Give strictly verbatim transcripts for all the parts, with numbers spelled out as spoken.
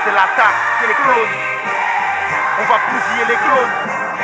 C'est l'attaque, c'est les clones. On va bousiller les clones.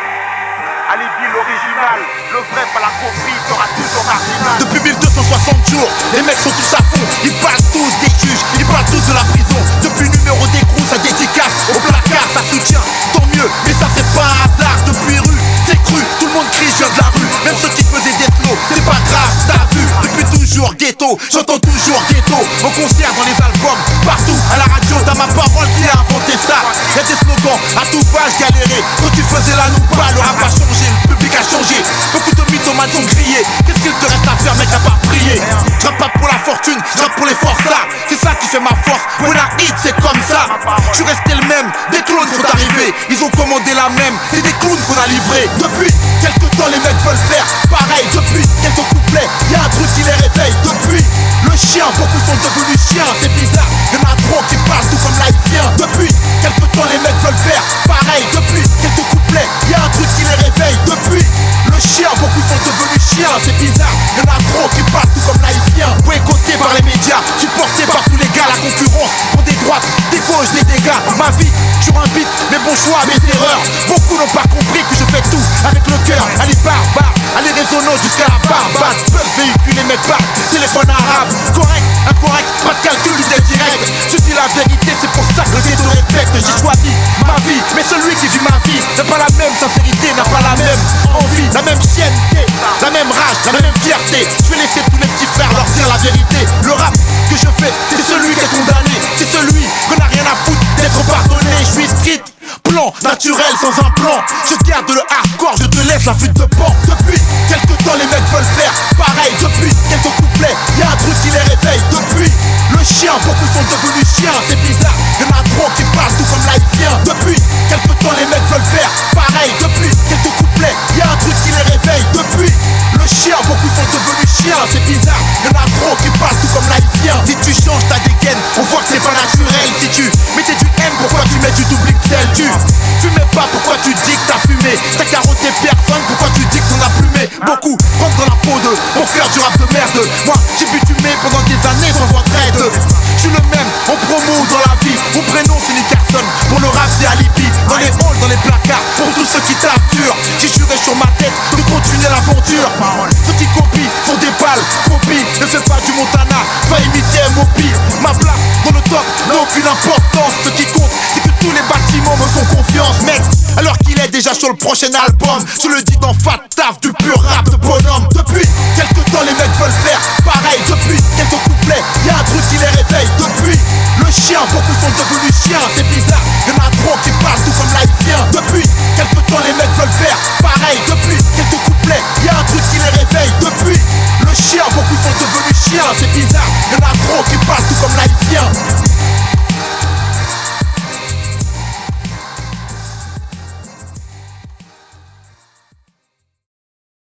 Alibi l'original, le vrai pas la copie sera toujours marginal. Depuis mille deux cent soixante jours, les mecs sont tous à fond. Ils parlent tous des juges, ils parlent tous de la prison. Depuis numéro d'écrou, ça dédicace au placard, ça soutient, tant mieux. Mais ça c'est pas un hasard, depuis rue, c'est cru. Tout le monde crie, je viens de la rue. Même ceux qui faisaient des slows, c'est pas grave, t'as vu. Depuis toujours ghetto, j'entends toujours ghetto. En concert, dans les albums, partout, à la radio, dans ma parole qui a inventé ça. Y'a des slogans, à tout va, je galérais. Quand tu faisais la nouba, le rap a changé, le public a changé. Beaucoup de mythomanes sont grillés. Qu'est-ce qu'il te reste à faire, mec, à part prier? Je rappe pas pour la fortune, je rappe pour les forçats. C'est ça qui fait ma force, when I hit, c'est comme ça. Je suis resté le même, des clones sont arrivés. Ils ont commandé la même, c'est des clowns qu'on a livrés. Depuis quelques temps, les mecs veulent faire pareil. Depuis quelques couplets, y'a un truc qui les réveille. Depuis le chien, beaucoup sont devenus chiens. C'est bizarre, y'en a trop qui parlent tout comme l'haïtien. Depuis quelques temps, les mecs veulent faire pareil. Depuis quelques couplets, y'a un truc qui les réveille. Depuis le chien, beaucoup sont devenus chiens. C'est bizarre, y'en a trop qui parlent tout comme l'haïtien. Boycotté par les médias, supporté par tous les gars. La concurrence pour des droites, des gauches, des dégâts. Ma vie sur un beat, mes bons choix, mes erreurs. Beaucoup n'ont pas compris que je fais tout avec le cœur. Allez barbar, allez résonance jusqu'à la barbade. Peuvent véhiculer mes parts, téléphone arabe. Correct, incorrect, pas de calcul, idée direct. Je dis la vérité, c'est pour ça que le ghetto respecte. J'ai choisi ma vie, mais celui qui vit ma vie n'a pas la même sincérité, n'a pas la même envie, la même chienneté, la même rage, la même fierté. Je vais laisser tous les petits frères leur dire la vérité. Le rap que je fais, c'est celui qui est condamné. C'est celui qu'on n'a rien à foutre d'être pardonné. Je suis street, plan naturel sans un plan. Je garde le hardcore, je te laisse la fuite de pan. Depuis quelques temps, les mecs veulent faire pareil. Depuis quelques couplets, y'a un truc qui les réveille. Depuis le chien, beaucoup sont devenus chiens. C'est bizarre, y'en a trop qui parlent tout comme l'haïtien. Depuis quelques temps, les mecs veulent faire pareil. Depuis quelques couplets, y'a un truc qui les réveille. Depuis le chien, beaucoup sont devenus chiens. C'est bizarre, y'en a trop qui parlent tout comme l'haïtien. Si tu changes ta dégaine, on voit que c'est pas naturel. Si tu mettais du M, pourquoi tu mets du double X L? Tu fumais pas, pourquoi tu dis que t'as fumé? T'as carotté personne, pourquoi tu dis que t'en as plumé? Beaucoup rentrent dans la peau de pour faire du rap de merde. Moi j'ai bitumé pendant des années sans voix traite. Je suis le même en promo ou dans la vie. Mon prénom c'est Nickerson, pour le rap c'est Alibi. Dans les halls, dans les placards, pour tous ceux qui t'abjurent. J'ai juré sur ma tête de continuer l'aventure. Ceux qui copient font des balles, copie. Ne fais pas du Montana, va imiter M O P. Ma place dans le top n'a aucune importance. Ce qui compte c'est que tous les bâtiments me font confiance, mec. Alors qu'il est déjà sur le prochain album, je le dis dans Fat Taf, du pur rap de bonhomme. Depuis quelques temps, les mecs veulent faire pareil. Depuis quelques couplets, y'a un truc qui les réveille. Depuis le chien, beaucoup sont devenus chiens. C'est bizarre, y'en a trop qui parlent tout comme l'haïtien. Depuis quelques temps, les mecs veulent faire pareil. Depuis quelques couplets, y'a un truc qui les réveille. Depuis le chien, beaucoup sont devenus chiens. C'est bizarre, y'en a trop qui parlent tout comme l'haïtien.